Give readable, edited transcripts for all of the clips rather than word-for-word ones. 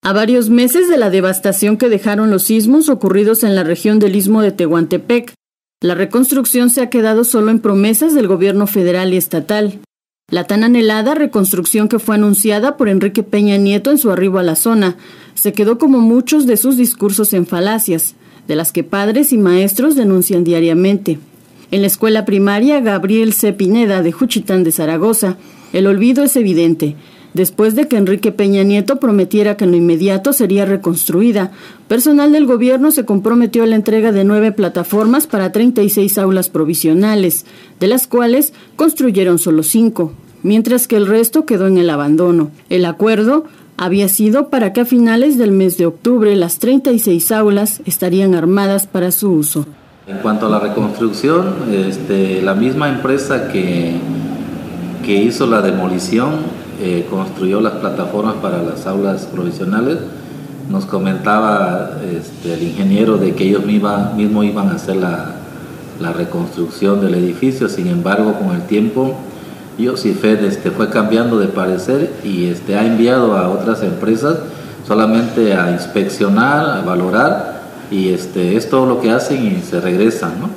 A varios meses de la devastación que dejaron los sismos ocurridos en la región del Istmo de Tehuantepec, la reconstrucción se ha quedado solo en promesas del gobierno federal y estatal. La tan anhelada reconstrucción que fue anunciada por Enrique Peña Nieto en su arribo a la zona se quedó como muchos de sus discursos en falacias, de las que padres y maestros denuncian diariamente. En la escuela primaria Gabriel C. Pineda de Juchitán de Zaragoza, el olvido es evidente. Después de que Enrique Peña Nieto prometiera que en lo inmediato sería reconstruida, personal del gobierno se comprometió a la entrega de 9 plataformas para 36 aulas provisionales, de las cuales construyeron solo 5, mientras que el resto quedó en el abandono. El acuerdo había sido para que a finales del mes de octubre las 36 aulas estarían armadas para su uso. En cuanto a la reconstrucción, la misma empresa que hizo la demolición construyó las plataformas para las aulas provisionales. Nos comentaba el ingeniero de que ellos mismos iban a hacer la reconstrucción del edificio. Sin embargo, con el tiempo, Yosifet fue cambiando de parecer y ha enviado a otras empresas solamente a inspeccionar, a valorar, y es todo lo que hacen y se regresan, ¿no?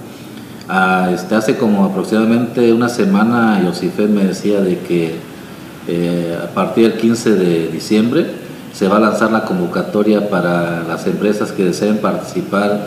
Hace como aproximadamente una semana Yosifet me decía de que a partir del 15 de diciembre se va a lanzar la convocatoria para las empresas que deseen participar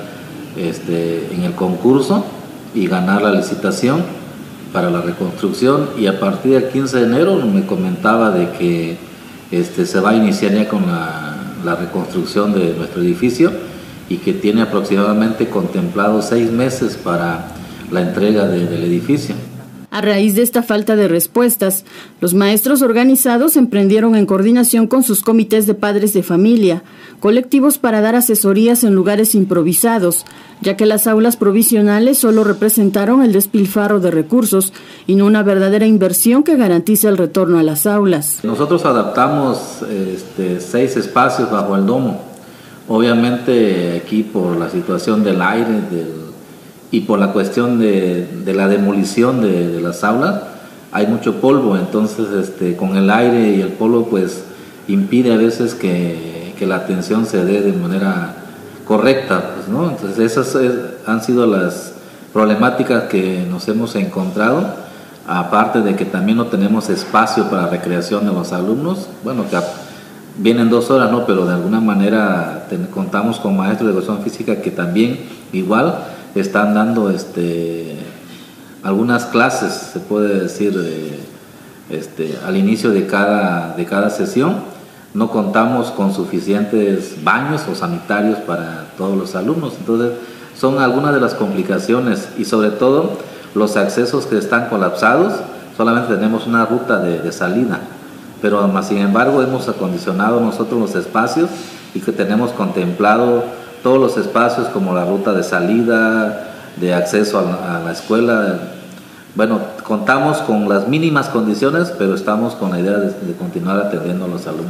en el concurso y ganar la licitación para la reconstrucción, y a partir del 15 de enero me comentaba de que se va a iniciar ya con la reconstrucción de nuestro edificio y que tiene aproximadamente contemplado 6 meses para la entrega del edificio. A raíz de esta falta de respuestas, los maestros organizados emprendieron en coordinación con sus comités de padres de familia, colectivos para dar asesorías en lugares improvisados, ya que las aulas provisionales solo representaron el despilfarro de recursos y no una verdadera inversión que garantice el retorno a las aulas. Nosotros adaptamos 6 espacios bajo el domo. Obviamente aquí por la situación del aire, y por la cuestión de la demolición de las aulas, hay mucho polvo, entonces con el aire y el polvo pues impide a veces que la atención se dé de manera correcta, pues, ¿no? Entonces esas han sido las problemáticas que nos hemos encontrado, aparte de que también no tenemos espacio para recreación de los alumnos. Bueno, que vienen 2 horas, ¿no? Pero de alguna manera contamos con maestros de educación física que también igual están dando algunas clases, se puede decir, al inicio de cada sesión. No contamos con suficientes baños o sanitarios para todos los alumnos, entonces son algunas de las complicaciones, y sobre todo los accesos que están colapsados. Solamente tenemos una ruta de salida, pero más sin embargo hemos acondicionado nosotros los espacios y que tenemos contemplado todos los espacios como la ruta de salida, de acceso a la escuela. Bueno, contamos con las mínimas condiciones, pero estamos con la idea de continuar atendiendo a los alumnos.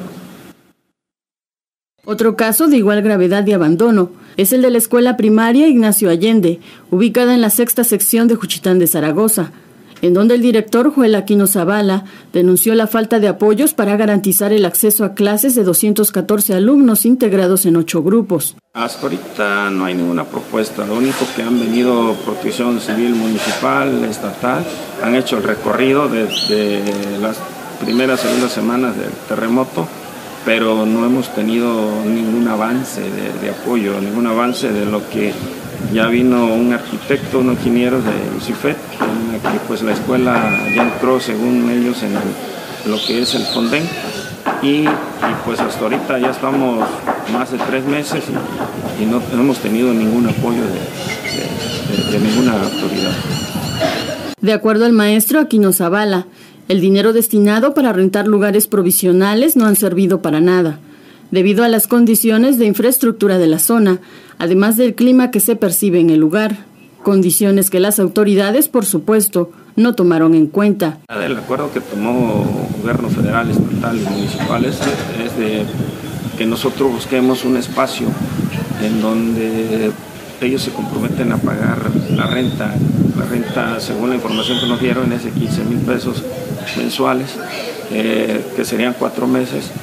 Otro caso de igual gravedad y abandono es el de la escuela primaria Ignacio Allende, ubicada en la 6ª sección de Juchitán de Zaragoza, en donde el director Joel Aquino Zavala denunció la falta de apoyos para garantizar el acceso a clases de 214 alumnos integrados en 8 grupos. Hasta ahorita no hay ninguna propuesta, lo único que han venido Protección Civil Municipal, Estatal, han hecho el recorrido desde las primeras, segundas semanas del terremoto, pero no hemos tenido ningún avance de apoyo, ningún avance de lo que ya vino un arquitecto, un ingeniero de Yosifet, que pues la escuela ya entró según ellos en lo que es el Fonden, y pues hasta ahorita ya estamos más de 3 meses y no hemos tenido ningún apoyo de ninguna autoridad. De acuerdo al maestro Aquino Zavala, el dinero destinado para rentar lugares provisionales no han servido para nada, debido a las condiciones de infraestructura de la zona, además del clima que se percibe en el lugar, condiciones que las autoridades, por supuesto, no tomaron en cuenta. El acuerdo que tomó gobierno federal, estatal y municipales es de que nosotros busquemos un espacio en donde ellos se comprometen a pagar la renta. La renta, según la información que nos dieron, es de 15,000 pesos mensuales, que serían 4 meses.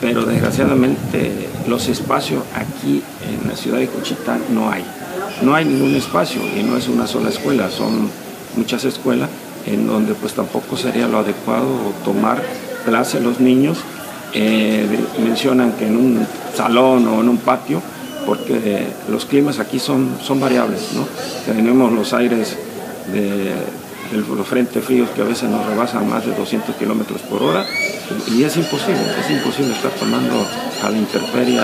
pero desgraciadamente los espacios aquí en la ciudad de Juchitán no hay. No hay ningún espacio y no es una sola escuela, son muchas escuelas en donde pues tampoco sería lo adecuado tomar clase los niños. Mencionan que en un salón o en un patio, porque los climas aquí son variables, ¿no? Tenemos los aires de los frentes fríos que a veces nos rebasan más de 200 kilómetros por hora y es imposible estar tomando a la intemperie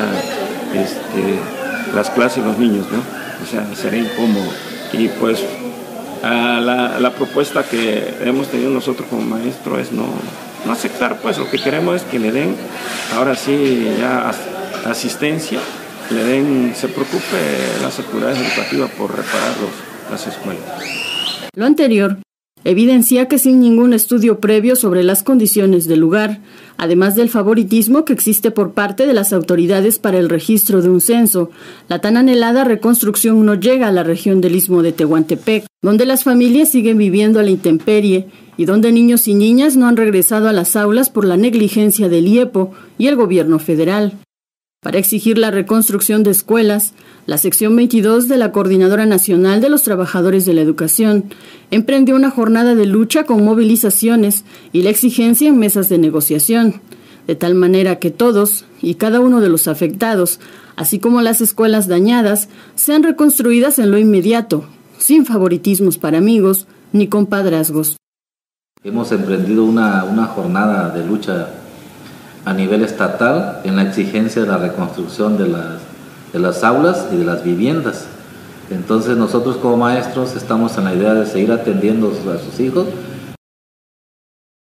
las clases los niños, ¿no? O sea, sería incómodo. Y pues la propuesta que hemos tenido nosotros como maestros es no aceptar, pues lo que queremos es que le den, ahora sí, ya asistencia, se preocupe las autoridades educativas por reparar las escuelas. Lo anterior evidencia que sin ningún estudio previo sobre las condiciones del lugar, además del favoritismo que existe por parte de las autoridades para el registro de un censo, la tan anhelada reconstrucción no llega a la región del Istmo de Tehuantepec, donde las familias siguen viviendo a la intemperie y donde niños y niñas no han regresado a las aulas por la negligencia del IEPO y el gobierno federal. Para exigir la reconstrucción de escuelas, la sección 22 de la Coordinadora Nacional de los Trabajadores de la Educación emprendió una jornada de lucha con movilizaciones y la exigencia en mesas de negociación, de tal manera que todos y cada uno de los afectados, así como las escuelas dañadas, sean reconstruidas en lo inmediato, sin favoritismos para amigos ni compadrazgos. Hemos emprendido una jornada de lucha a nivel estatal en la exigencia de la reconstrucción de las aulas y de las viviendas. Entonces nosotros como maestros estamos en la idea de seguir atendiendo a sus hijos,